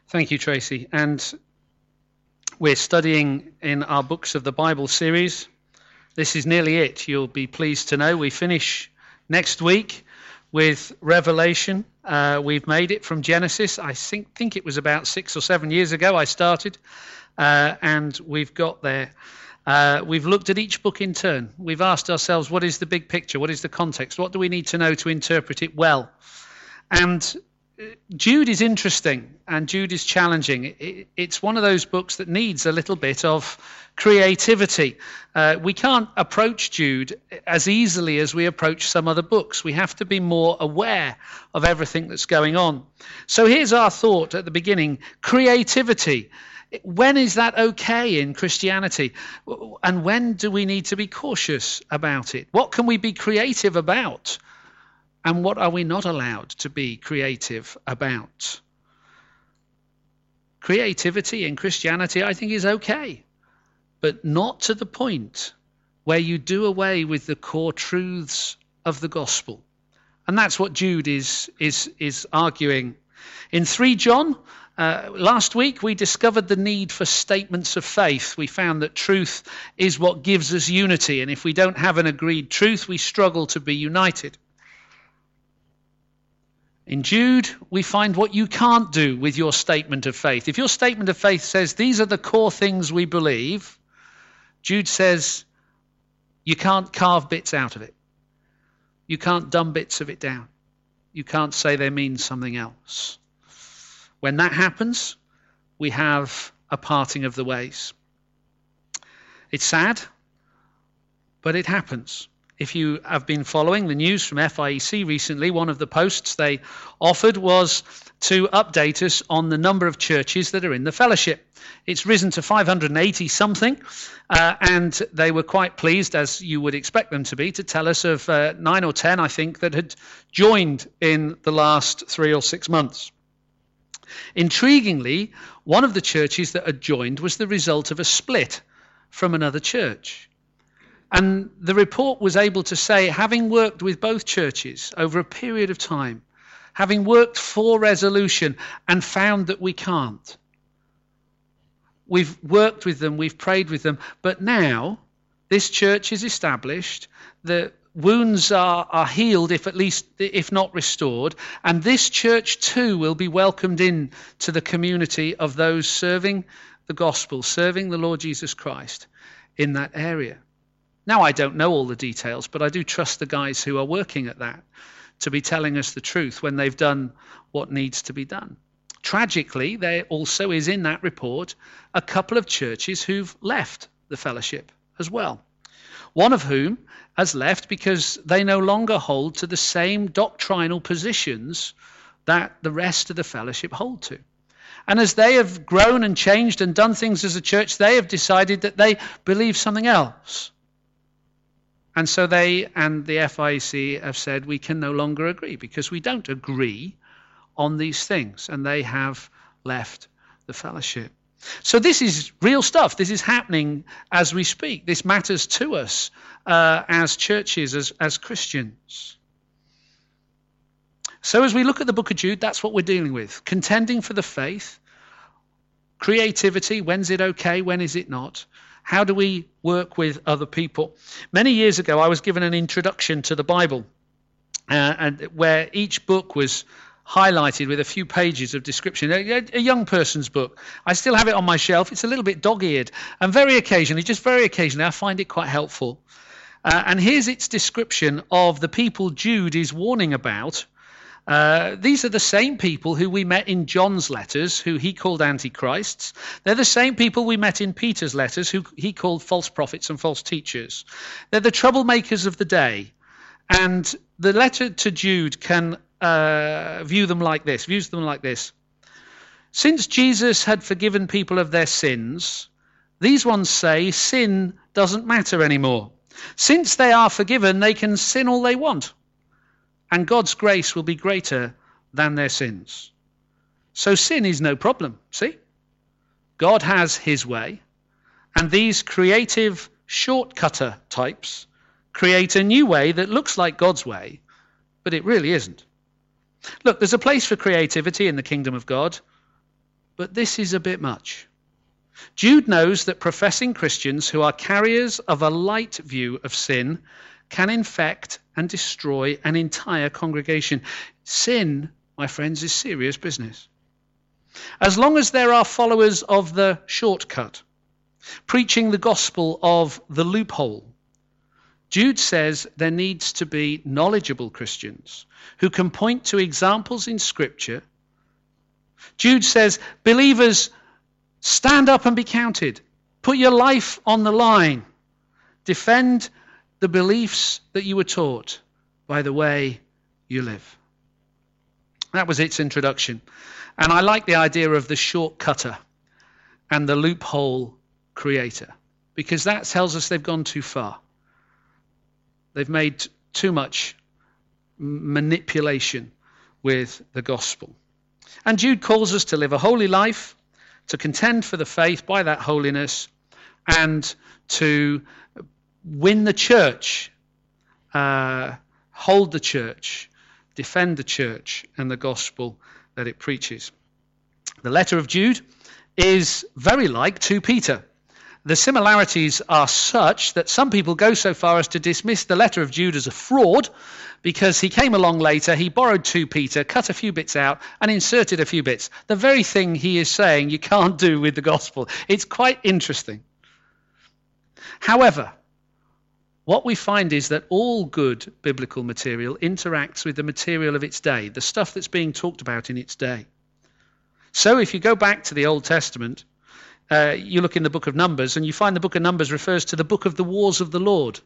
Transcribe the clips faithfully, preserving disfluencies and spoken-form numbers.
Thank you, Tracy. And we're studying in our Books of the Bible series. This is nearly it. You'll be pleased to know we finish next week with Revelation. Uh, we've made it from Genesis. I think, think it was about six or seven years ago I started, uh, and we've got there. Uh, we've looked at each book in turn. We've asked ourselves, what is the big picture? What is the context? What do we need to know to interpret it well? And Jude is interesting and Jude is challenging. It's one of those books that needs a little bit of creativity. Uh, we can't approach Jude as easily as we approach some other books. We have to be more aware of everything that's going on. So here's our thought at the beginning. Creativity. When is that okay in Christianity? And when do we need to be cautious about it? What can we be creative about? And what are we not allowed to be creative about? Creativity in Christianity, I think, is okay, but not to the point where you do away with the core truths of the gospel. And that's what Jude is, is, is arguing. In Three John, uh, last week we discovered the need for statements of faith. We found that truth is what gives us unity, and if we don't have an agreed truth, we struggle to be united. In Jude, we find what you can't do with your statement of faith. If your statement of faith says, these are the core things we believe, Jude says, you can't carve bits out of it. You can't dumb bits of it down. You can't say they mean something else. When that happens, we have a parting of the ways. It's sad, but it happens. If you have been following the news from F I E C recently, one of the posts they offered was to update us on the number of churches that are in the fellowship. It's risen to five hundred eighty something, uh, and they were quite pleased, as you would expect them to be, to tell us of uh, nine or ten, I think, that had joined in the last three or six months. Intriguingly, one of the churches that had joined was the result of a split from another church. And the report was able to say, having worked with both churches over a period of time, having worked for resolution and found that we can't. We've worked with them, we've prayed with them, but now this church is established, the wounds are, are healed, if at least, if not restored, and this church too will be welcomed in to the community of those serving the gospel, serving the Lord Jesus Christ in that area. Now, I don't know all the details, but I do trust the guys who are working at that to be telling us the truth when they've done what needs to be done. Tragically, there also is in that report a couple of churches who've left the fellowship as well. One of whom has left because they no longer hold to the same doctrinal positions that the rest of the fellowship hold to. And as they have grown and changed and done things as a church, they have decided that they believe something else. And so they and the F I E C have said we can no longer agree because we don't agree on these things. And they have left the fellowship. So this is real stuff. This is happening as we speak. This matters to us uh, as churches, as, as Christians. So as we look at the book of Jude, that's what we're dealing with. Contending for the faith. Creativity. When's it okay? When is it not? How do we work with other people? Many years ago, I was given an introduction to the Bible, uh, and where each book was highlighted with a few pages of description. A, a young person's book. I still have it on my shelf. It's a little bit dog-eared, and very occasionally, just very occasionally, I find it quite helpful. Uh, and here's its description of the people Jude is warning about. Uh, these are the same people who we met in John's letters, who he called antichrists. They're the same people we met in Peter's letters, who he called false prophets and false teachers. They're the troublemakers of the day. And the letter to Jude can uh, view them like this, views them like this. Since Jesus had forgiven people of their sins, these ones say sin doesn't matter anymore. Since they are forgiven, they can sin all they want. And God's grace will be greater than their sins. So sin is no problem, see? God has his way, and these creative shortcutter types create a new way that looks like God's way, but it really isn't. Look, there's a place for creativity in the kingdom of God, but this is a bit much. Jude knows that professing Christians who are carriers of a light view of sin can infect and destroy an entire congregation. Sin, my friends, is serious business. As long as there are followers of the shortcut, preaching the gospel of the loophole, Jude says there needs to be knowledgeable Christians who can point to examples in Scripture. Jude says, believers, stand up and be counted. Put your life on the line. Defend the beliefs that you were taught by the way you live. That was its introduction. And I like the idea of the shortcutter and the loophole creator, because that tells us they've gone too far. They've made too much manipulation with the gospel. And Jude calls us to live a holy life, to contend for the faith by that holiness, and to win the church, uh, hold the church, defend the church and the gospel that it preaches. The letter of Jude is very like Second Peter. The similarities are such that some people go so far as to dismiss the letter of Jude as a fraud because he came along later, he borrowed Second Peter, cut a few bits out and inserted a few bits. The very thing he is saying you can't do with the gospel. It's quite interesting. However, what we find is that all good biblical material interacts with the material of its day, the stuff that's being talked about in its day. So if you go back to the Old Testament, Uh, you look in the book of Numbers and you find the book of Numbers refers to the book of the wars of the Lord.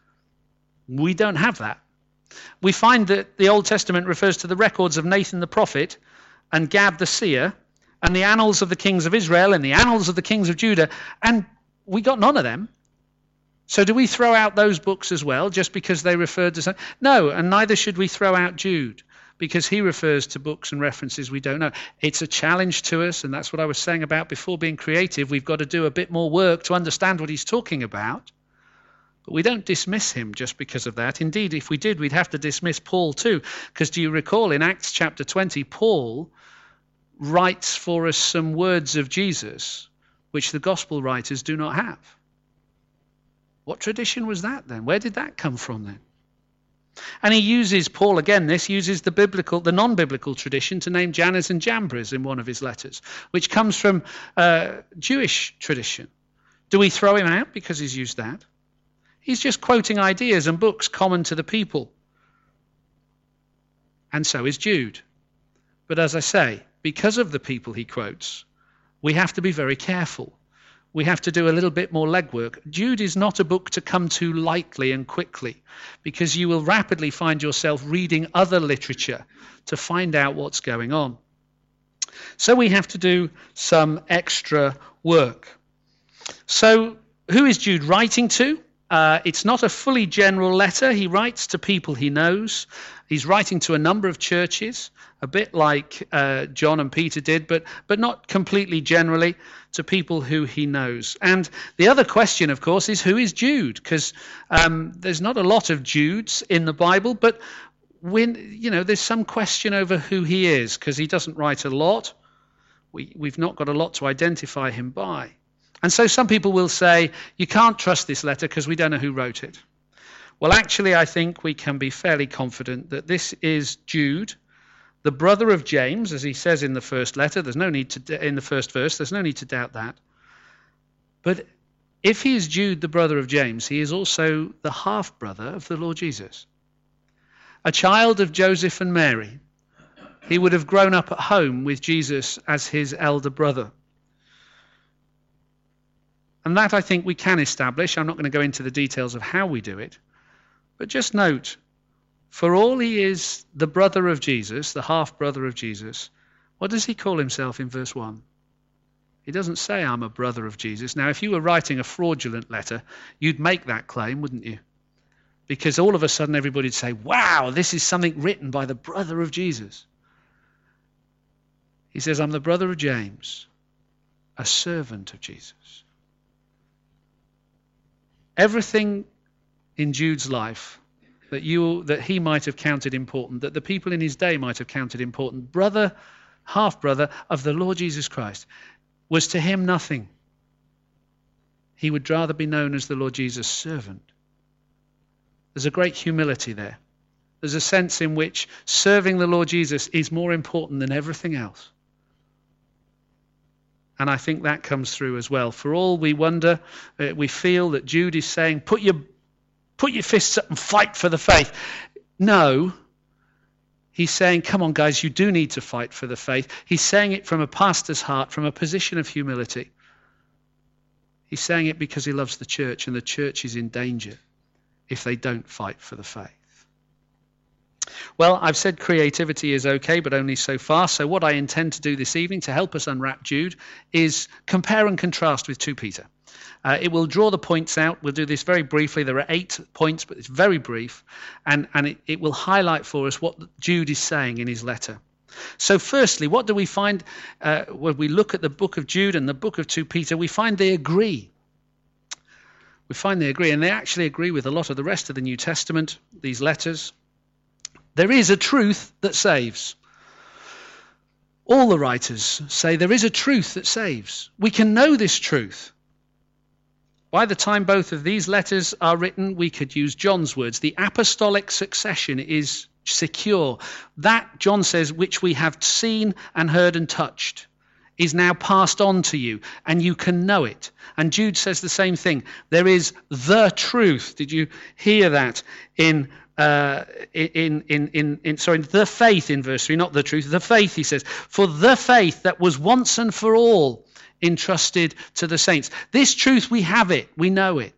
We don't have that. We find that the Old Testament refers to the records of Nathan the prophet and Gad the seer and the annals of the kings of Israel and the annals of the kings of Judah, and we got none of them. So do we throw out those books as well just because they referred to something? No, and neither should we throw out Jude, because he refers to books and references we don't know. It's a challenge to us, and that's what I was saying about before being creative. We've got to do a bit more work to understand what he's talking about. But we don't dismiss him just because of that. Indeed, if we did, we'd have to dismiss Paul too, because do you recall in Acts chapter twenty, Paul writes for us some words of Jesus which the gospel writers do not have. What tradition was that then? Where did that come from then? And he uses, Paul again, this uses the biblical, the non-biblical tradition to name Jannes and Jambres in one of his letters, which comes from uh, Jewish tradition. Do we throw him out because he's used that? He's just quoting ideas and books common to the people. And so is Jude. But as I say, because of the people he quotes, we have to be very careful. We have to do a little bit more legwork. Jude is not a book to come to lightly and quickly, because you will rapidly find yourself reading other literature to find out what's going on. So we have to do some extra work. So who is Jude writing to? Uh, it's not a fully general letter. He writes to people he knows. He's writing to a number of churches, a bit like uh, John and Peter did, but but not completely generally, to people who he knows. And the other question, of course, is who is Jude? Because um, there's not a lot of Judes in the Bible, but when you know, there's some question over who he is, because he doesn't write a lot. We, we've not got a lot to identify him by. And so some people will say, you can't trust this letter because we don't know who wrote it. Well, actually, I think we can be fairly confident that this is Jude, the brother of James, as he says in the first letter. There's no need to, in the first verse, there's no need to doubt that. But if he is Jude, the brother of James, he is also the half-brother of the Lord Jesus. A child of Joseph and Mary. He would have grown up at home with Jesus as his elder brother. And that I think we can establish. I'm not going to go into the details of how we do it. But just note, for all he is the brother of Jesus, the half-brother of Jesus, what does he call himself in verse one? He doesn't say, I'm a brother of Jesus. Now, if you were writing a fraudulent letter, you'd make that claim, wouldn't you? Because all of a sudden everybody'd say, wow, this is something written by the brother of Jesus. He says, I'm the brother of James, a servant of Jesus. Everything in Jude's life that you that he might have counted important, that the people in his day might have counted important, brother half-brother of the Lord Jesus Christ, was to him nothing. He would rather be known as the Lord Jesus' servant. There's a great humility there. There's a sense in which serving the Lord Jesus is more important than everything else. And I think that comes through as well. For all we wonder, uh, we feel that Jude is saying, put your, put your fists up and fight for the faith. No. He's saying, come on, guys, you do need to fight for the faith. He's saying it from a pastor's heart, from a position of humility. He's saying it because he loves the church, and the church is in danger if they don't fight for the faith. Well, I've said creativity is okay, but only so far. So what I intend to do this evening to help us unwrap Jude is compare and contrast with Second Peter. Uh, it will draw the points out. We'll do this very briefly. There are eight points, but it's very brief. And, and it, it will highlight for us what Jude is saying in his letter. So firstly, what do we find uh, when we look at the book of Jude and the book of Second Peter? We find they agree. We find they agree, and they actually agree with a lot of the rest of the New Testament, these letters. There is a truth that saves. All the writers say there is a truth that saves. We can know this truth. By the time both of these letters are written, we could use John's words. The apostolic succession is secure. That, John says, which we have seen and heard and touched, is now passed on to you, and you can know it. And Jude says the same thing. There is the truth. Did you hear that in uh, in, in in in sorry, the faith in verse three, not the truth, the faith, he says. For the faith that was once and for all entrusted to the saints. This truth, we have it, we know it.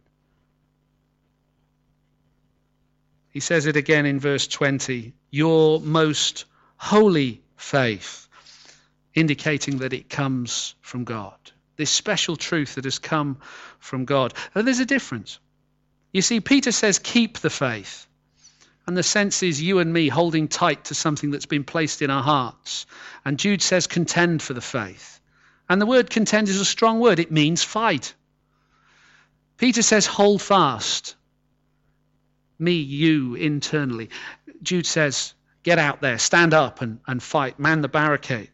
He says it again in verse twenty, your most holy faith, indicating that it comes from God. This special truth that has come from God. And there's a difference. You see, Peter says, keep the faith. And the sense is you and me holding tight to something that's been placed in our hearts. And Jude says, contend for the faith. And the word contend is a strong word. It means fight. Peter says, hold fast. Me, you, internally. Jude says, get out there, stand up and, and fight, man the barricades.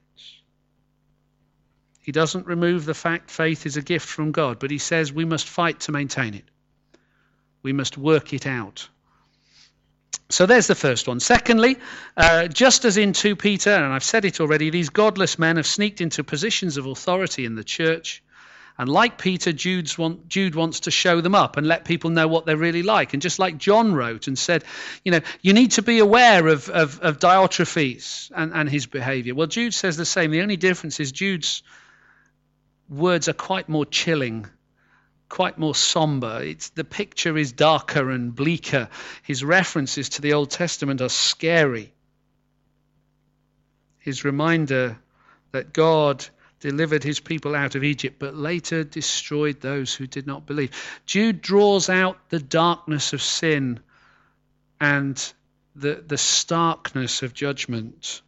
He doesn't remove the fact faith is a gift from God, but he says we must fight to maintain it. We must work it out. So there's the first one. Secondly, uh, just as in Second Peter, and I've said it already, these godless men have sneaked into positions of authority in the church. And like Peter, Jude's want, Jude wants to show them up and let people know what they're really like. And just like John wrote and said, you know, you need to be aware of, of, of Diotrephes and, and his behavior. Well, Jude says the same. The only difference is Jude's words are quite more chilling, quite more somber. It's, the picture is darker and bleaker. His references to the Old Testament are scary. His reminder that God delivered his people out of Egypt, but later destroyed those who did not believe. Jude draws out the darkness of sin and the, the starkness of judgment.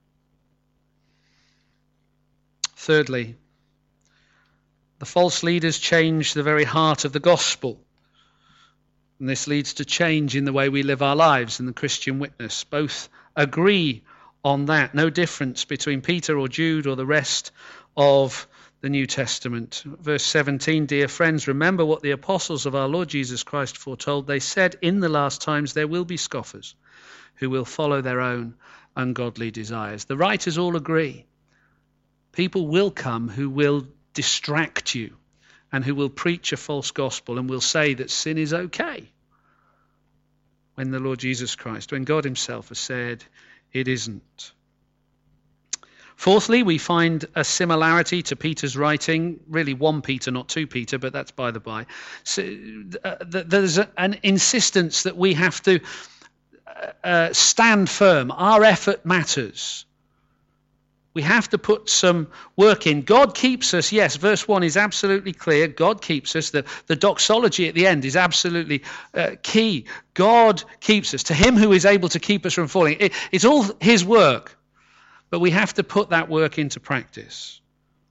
Thirdly, the false leaders change the very heart of the gospel. And this leads to change in the way we live our lives and the Christian witness. Both agree on that. No difference between Peter or Jude or the rest of the New Testament. Verse seventeen, dear friends, remember what the apostles of our Lord Jesus Christ foretold. They said, in the last times there will be scoffers who will follow their own ungodly desires. The writers all agree. People will come who will distract you and who will preach a false gospel and will say that sin is okay when the Lord Jesus Christ, when God himself has said it isn't. Fourthly, we find a similarity to Peter's writing, really one Peter, not two Peter, but that's by the by. So, uh, there's a, an insistence that we have to uh, stand firm. Our effort matters. We have to put some work in. God keeps us. Yes, verse one is absolutely clear. God keeps us. The, the doxology at the end is absolutely uh, key. God keeps us. To him who is able to keep us from falling. It, it's all his work. But we have to put that work into practice.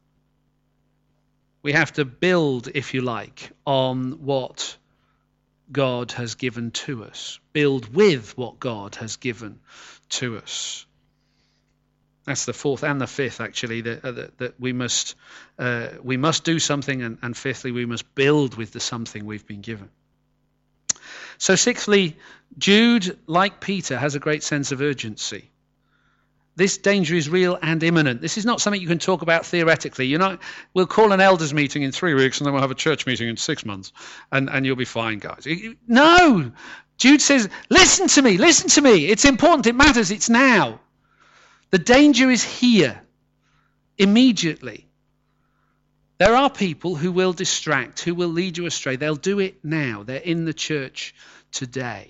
We have to build, if you like, on what God has given to us. Build with what God has given to us. That's the fourth and the fifth, actually, that, uh, that, that we must uh, we must do something, and, and fifthly, we must build with the something we've been given. So sixthly, Jude, like Peter, has a great sense of urgency. This danger is real and imminent. This is not something you can talk about theoretically. You know, we'll call an elders meeting in three weeks and then we'll have a church meeting in six months and, and you'll be fine, guys. No! Jude says, listen to me, listen to me. It's important, it matters, it's now. The danger is here, immediately. There are people who will distract, who will lead you astray. They'll do it now. They're in the church today.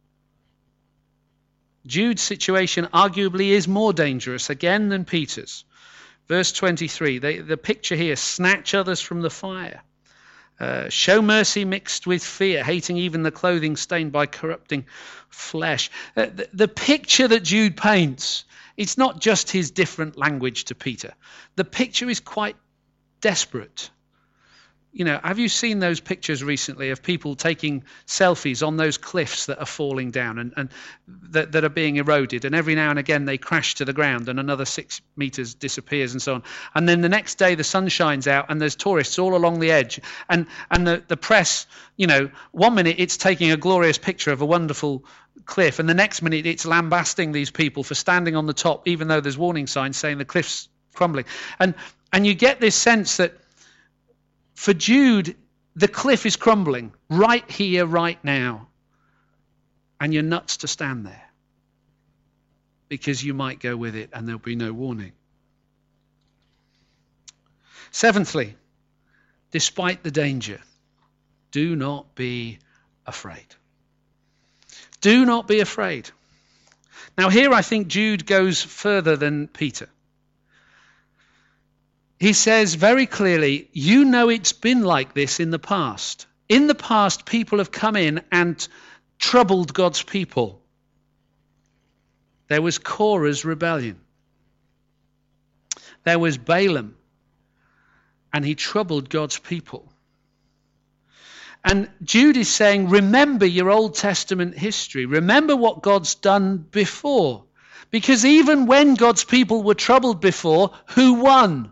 Jude's situation arguably is more dangerous again than Peter's. Verse twenty-three, they, the picture here, snatch others from the fire. Uh, show mercy mixed with fear, hating even the clothing stained by corrupting flesh. Uh, the, the picture that Jude paints, it's not just his different language to Peter. The picture is quite desperate. You know, have you seen those pictures recently of people taking selfies on those cliffs that are falling down and, and that, that are being eroded, and every now and again they crash to the ground and another six meters disappears and so on. And then the next day the sun shines out and there's tourists all along the edge, and, and the, the press, you know, one minute it's taking a glorious picture of a wonderful cliff and the next minute it's lambasting these people for standing on the top even though there's warning signs saying the cliff's crumbling. And, and you get this sense that for Jude, the cliff is crumbling right here, right now. And you're nuts to stand there because you might go with it and there'll be no warning. Seventhly, despite the danger, do not be afraid. Do not be afraid. Now here I think Jude goes further than Peter. He says very clearly, you know it's been like this in the past. In the past, people have come in and troubled God's people. There was Korah's rebellion. There was Balaam, and he troubled God's people. And Jude is saying, remember your Old Testament history. Remember what God's done before. Because even when God's people were troubled before, who won?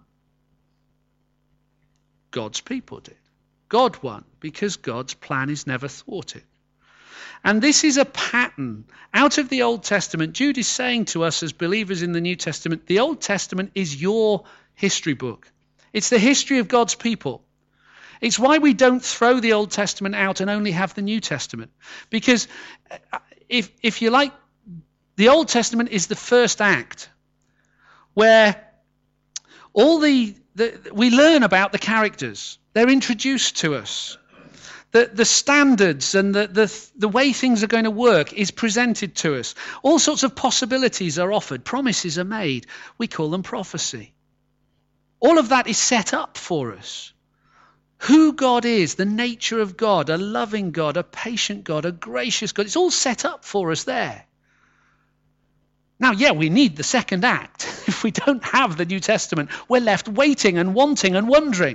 God's people did. God won because God's plan is never thwarted. And this is a pattern out of the Old Testament. Jude is saying to us as believers in the New Testament, the Old Testament is your history book. It's the history of God's people. It's why we don't throw the Old Testament out and only have the New Testament. Because if, if you like, the Old Testament is the first act where all the The, we learn about the characters. They're introduced to us. The, the standards and the, the, the way things are going to work is presented to us. All sorts of possibilities are offered. Promises are made. We call them prophecy. All of that is set up for us. Who God is, the nature of God, a loving God, a patient God, a gracious God. It's all set up for us there. Now, yeah, we need the second act. If we don't have the New Testament, we're left waiting and wanting and wondering.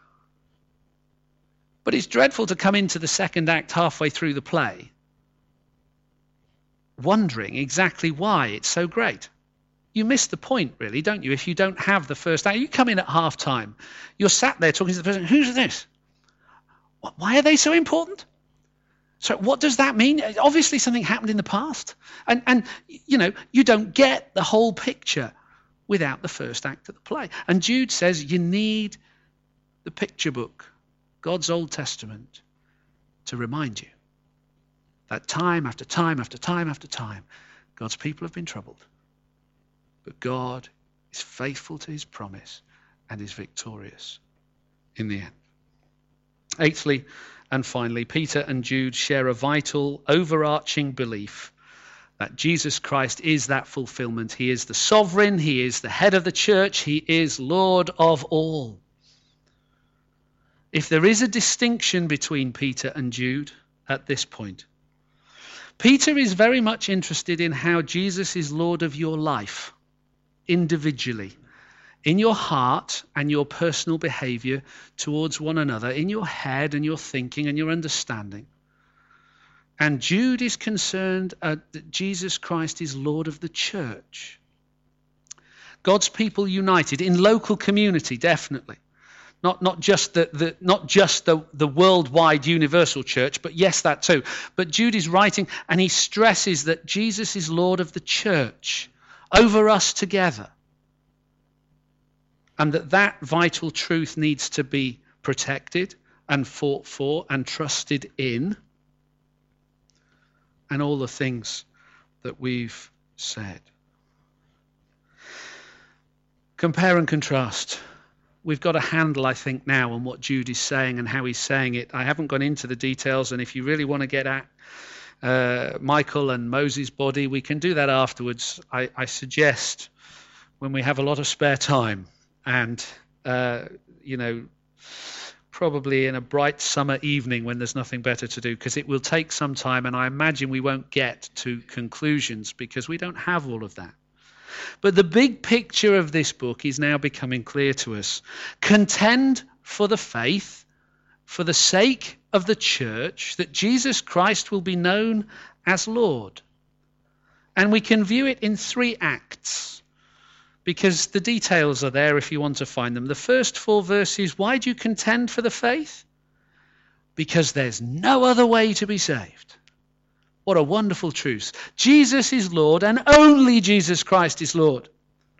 But it's dreadful to come into the second act halfway through the play, wondering exactly why it's so great. You miss the point, really, don't you, if you don't have the first act. You come in at half time, you're sat there talking to the person, who's this? Why are they so important? So what does that mean? Obviously something happened in the past. And, and you know, you don't get the whole picture without the first act of the play. And Jude says you need the picture book, God's Old Testament, to remind you that time after time after time after time, God's people have been troubled. But God is faithful to his promise and is victorious in the end. Eighthly, and finally, Peter and Jude share a vital, overarching belief that Jesus Christ is that fulfillment. He is the sovereign. He is the head of the church. He is Lord of all. If there is a distinction between Peter and Jude at this point, Peter is very much interested in how Jesus is Lord of your life, individually, in your heart and your personal behavior towards one another, in your head and your thinking and your understanding. And Jude is concerned uh, that Jesus Christ is Lord of the church. God's people united in local community, definitely. Not, not just the, the not just the, the worldwide universal church, but yes, that too. But Jude is writing and he stresses that Jesus is Lord of the church over us together. And that that vital truth needs to be protected and fought for and trusted in. And all the things that we've said. Compare and contrast. We've got a handle, I think, now on what Jude is saying and how he's saying it. I haven't gone into the details, and if you really want to get at uh, Michael and Moses' body, we can do that afterwards. I, I suggest when we have a lot of spare time and, uh, you know, probably in a bright summer evening when there's nothing better to do, because it will take some time, and I imagine we won't get to conclusions because we don't have all of that. But the big picture of this book is now becoming clear to us. Contend for the faith, for the sake of the church, that Jesus Christ will be known as Lord. And we can view it in three acts, because the details are there if you want to find them. The first four verses, why do you contend for the faith? Because there's no other way to be saved. What a wonderful truth. Jesus is Lord, and only Jesus Christ is Lord.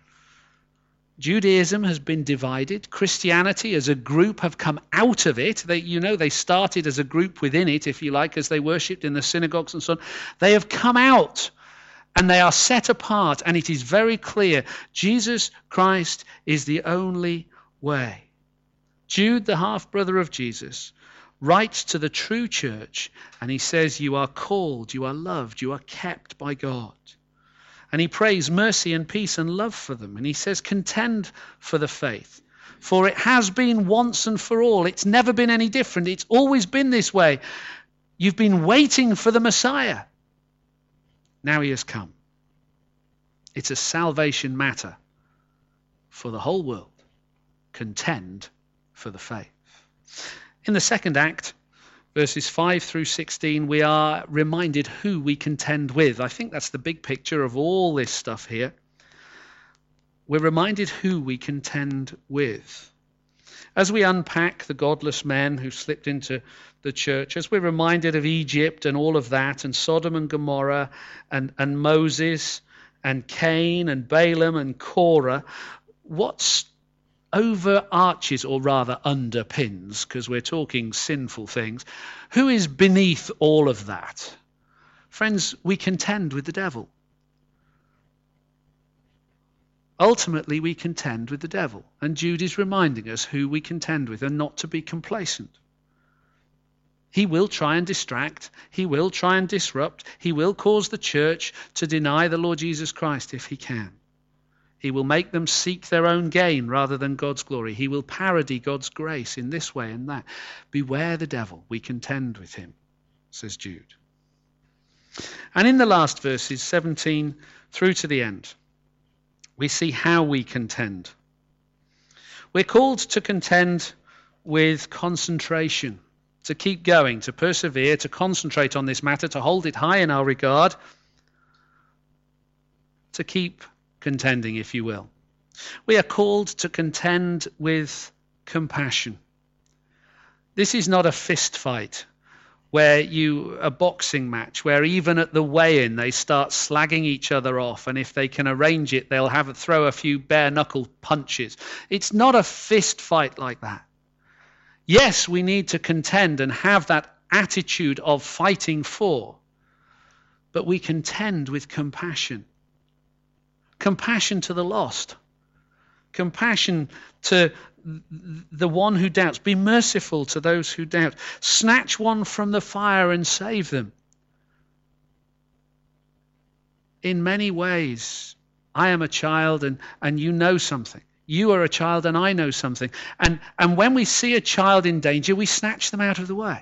Judaism has been divided. Christianity as a group have come out of it. They, you know, they started as a group within it, if you like, as they worshipped in the synagogues and so on. They have come out and they are set apart, and it is very clear Jesus Christ is the only way. Jude, the half-brother of Jesus, writes to the true church, and he says, you are called, you are loved, you are kept by God. And he prays mercy and peace and love for them. And he says, contend for the faith, for it has been once and for all. It's never been any different. It's always been this way. You've been waiting for the Messiah. Now he has come. It's a salvation matter for the whole world. Contend for the faith. In the second act, verses five through sixteen, we are reminded who we contend with. I think that's the big picture of all this stuff here. We're reminded who we contend with. As we unpack the godless men who slipped into the church, as we're reminded of Egypt and all of that, and Sodom and Gomorrah, and, and Moses, and Cain, and Balaam, and Korah, what's overarches, or rather underpins, because we're talking sinful things, who is beneath all of that? Friends, we contend with the devil. Ultimately, we contend with the devil. And Jude is reminding us who we contend with and not to be complacent. He will try and distract. He will try and disrupt. He will cause the church to deny the Lord Jesus Christ if he can. He will make them seek their own gain rather than God's glory. He will parody God's grace in this way and that. Beware the devil. We contend with him, says Jude. And in the last verses, seventeen through to the end, we see how we contend. We're called to contend with concentration, to keep going, to persevere, to concentrate on this matter, to hold it high in our regard, to keep contending, if you will. We are called to contend with compassion. This is not a fist fight where you, a boxing match, where even at the weigh-in they start slagging each other off, and if they can arrange it, they'll have a, throw a few bare-knuckle punches. It's not a fist fight like that. Yes, we need to contend and have that attitude of fighting for, but we contend with compassion. Compassion to the lost. Compassion to the one who doubts. Be merciful to those who doubt. Snatch one from the fire and save them. In many ways, I am a child and, and you know something. You are a child and I know something. And, and when we see a child in danger, we snatch them out of the way.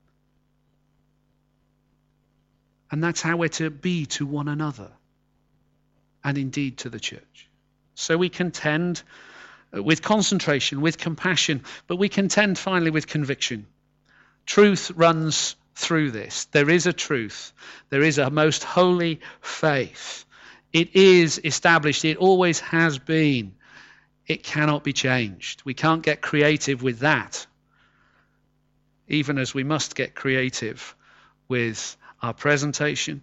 And that's how we're to be to one another. And indeed to the church. So we contend with concentration, with compassion, but we contend finally with conviction. Truth runs through this. There is a truth. There is a most holy faith It is established. It always has been. It cannot be changed. We can't get creative with that, even as we must get creative with our presentation,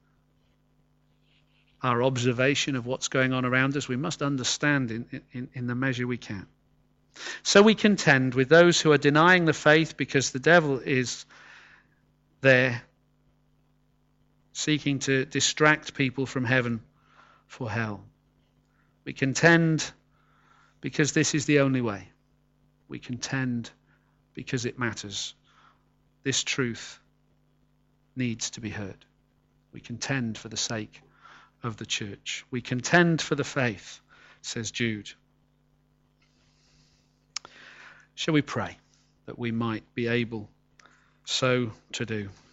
our observation of what's going on around us. We must understand in, in, in the measure we can. So we contend with those who are denying the faith because the devil is there seeking to distract people from heaven for hell. We contend because this is the only way. We contend because it matters. This truth needs to be heard. We contend for the sake of the church. We contend for the faith, says Jude. Shall we pray that we might be able so to do?